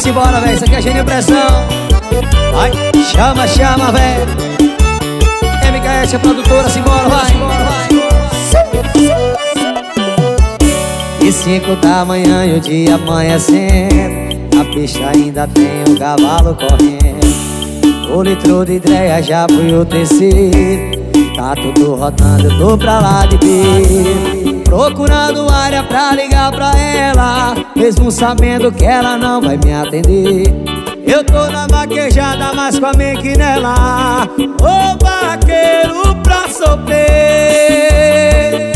Simbora, velho, isso aqui é Gênio Pressão. Vai, chama, chama, velho. MKS, a produtora, simbora, vai. E 5 da manhã e o dia amanhecendo, na pista ainda tem um cavalo correndo. O litro de ideia já foi o terceiro. Tá tudo rodando, eu tô pra lá de B, procurando área pra ligar pra ela, mesmo sabendo que ela não vai me atender. Eu tô na vaquejada, mas com a make nela, ô vaqueiro pra sofrer.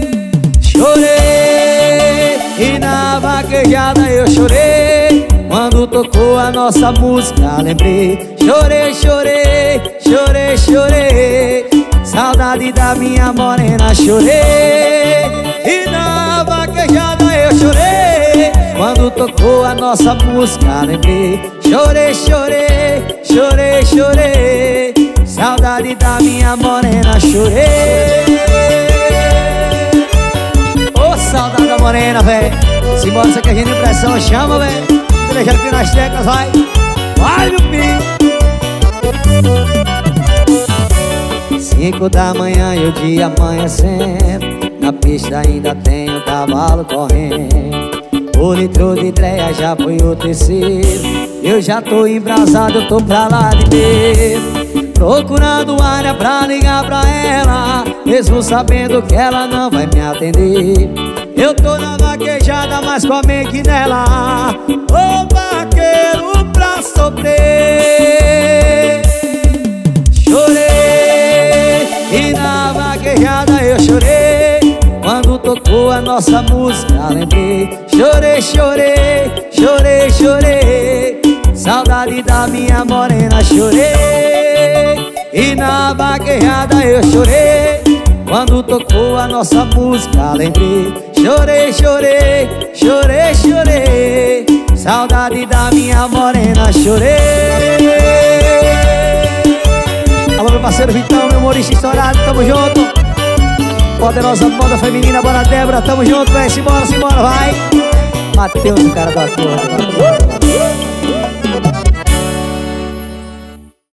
Chorei, e na vaquejada eu chorei, quando tocou a nossa música lembrei. Chorei, chorei, chorei, chorei, saudade da minha morena, chorei. E na vaquejada eu chorei, quando tocou a nossa música lembrei. Chorei, chorei, chorei, chorei, saudade da minha morena, chorei. Ô, saudade da morena, véi. Simbora, isso aqui é Gênio Pressão, chama, véi. Deixa aqui nas teclas, vai. Vai, meu filho. 5 da manhã e o dia amanhecendo, na pista ainda tem um cavalo correndo. O litro de ideia já foi o terceiro. Eu já tô embrasado, eu tô pra lá de B, procurando área pra ligar pra ela, mesmo sabendo que ela não vai me atender. Eu tô na vaquejada, mas com a make nela, ô vaqueiro pra sofrer. Chorei, e na vaquejada eu chorei, quando tocou a nossa música lembrei. Chorei, chorei, chorei, chorei, saudade da minha morena, chorei. E na vaquejada eu chorei, quando tocou a nossa música lembrei. Chorei, chorei, chorei, chorei, saudade da minha morena, chorei. Alô, meu parceiro Vitão, meu humorista estourado, tamo junto. Poderosa moda feminina, bora Débora, tamo junto, velho. Simbora, simbora, vai. Mateus, o cara do acordo.